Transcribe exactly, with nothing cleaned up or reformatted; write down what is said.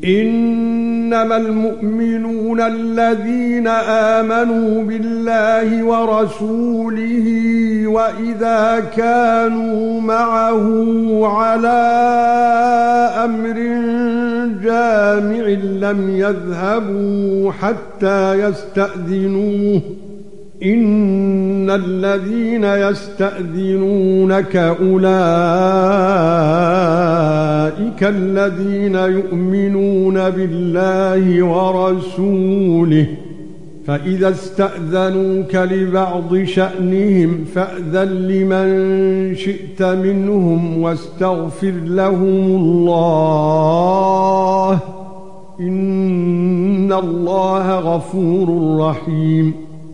انما المؤمنون الذين آمنوا بالله ورسوله واذا كانوا معه على امر جامع لم يذهبوا حتى يستأذنوه ان الذين يستأذنونك اولئك الذين يؤمنون بالله ورسوله فإذا استأذنوك لبعض شأنهم فأذن لمن شئت منهم واستغفر لهم الله إن الله غفور رحيم